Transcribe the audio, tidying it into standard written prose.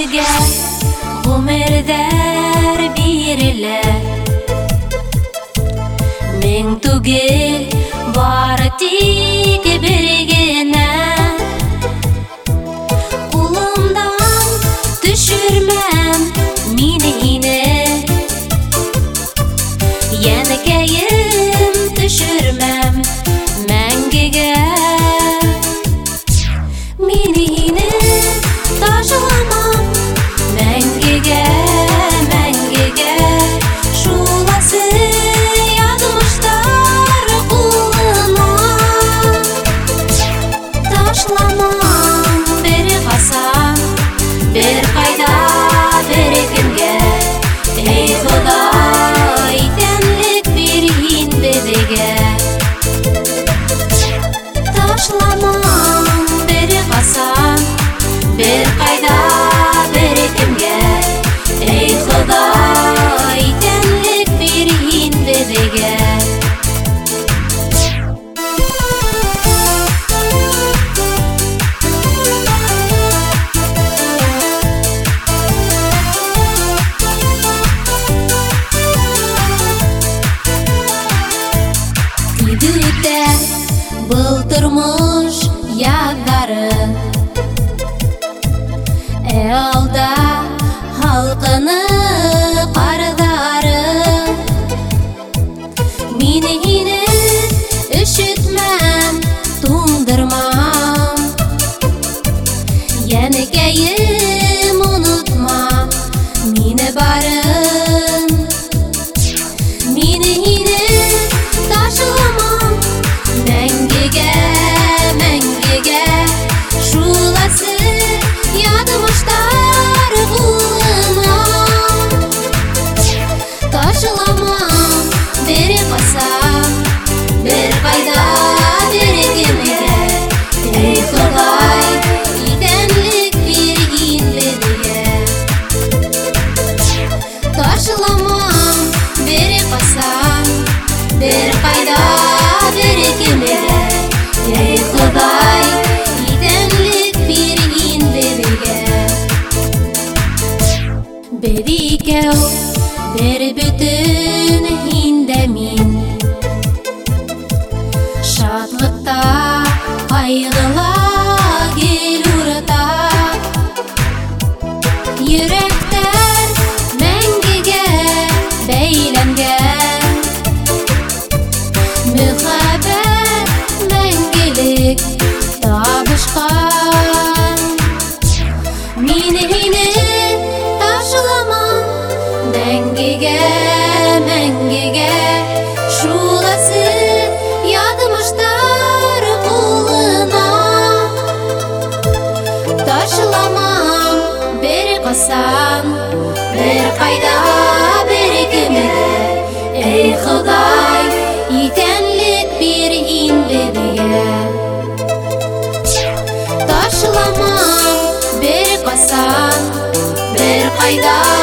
кишиге гомердер бирилер. Мен түгел бары тик биргене. Кулымдан түшүрмәм мине, янекәем түшүрмәм мәңгегә. Мине ташламам мәңгегә, мәңгегә. Шуласы язмыштар кулыма. Ташламам бер касан, бер кайда, бер кемгә. Эй Ходай, тәнлек бир ин безгә. Ташламам бер касан, бер кайда, бер кемгә. Эй Ходай, тәнлек бир ин безгә. Тидүтә был тормыш ягдары, алда халкыны кардары. Мине өшетмәм, туңдырмам, янекәем онытма мине барын. Мине ташламам мәңгегә, мәңгегә. Шуласы язмыштар кулыма. Ташламам бер касан, бер кайда, бер кемгә. Эй Ходай, тәнлек бир ин безгә. Ташламам бер касан, бер кайда, бер кемгә. Эй Ходай, тәнлек бир ин безгә. Бер икәү, бер бүтән инде мин. Шатлыкта, кайгыла гел урта. Йөрәктәр мәңгегә бәйләнгән. Мөхәббәт мәңгелек табышкан. Мине ташламам мәңгегә, мәңгегә. Шуласы язмыштар кулыма. Ташламам бер касан, бер кайда, бер кемгә. Эй Ходай, тәнлек бир ин безгә. Ташламам бер касан, бер кайда.